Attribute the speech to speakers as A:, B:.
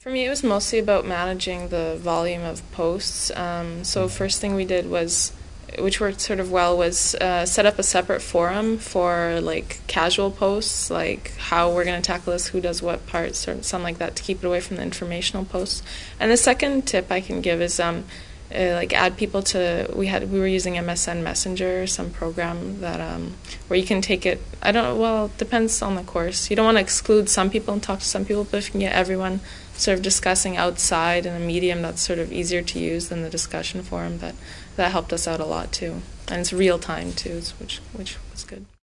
A: For me, it was mostly about managing the volume of posts. So first thing we did was, which worked sort of well, was set up a separate forum for like casual posts, like how we're going to tackle this, who does what parts, or something like that, to keep it away from the informational posts. And the second tip I can give is like add people to. We were using MSN Messenger, some program that where you can take it. I don't know. Well, it depends on the course. You don't want to exclude some people and talk to some people, but if you can get everyone sort of discussing outside in a medium that's sort of easier to use than the discussion forum, that helped us out a lot too. And it's real time too, which was good.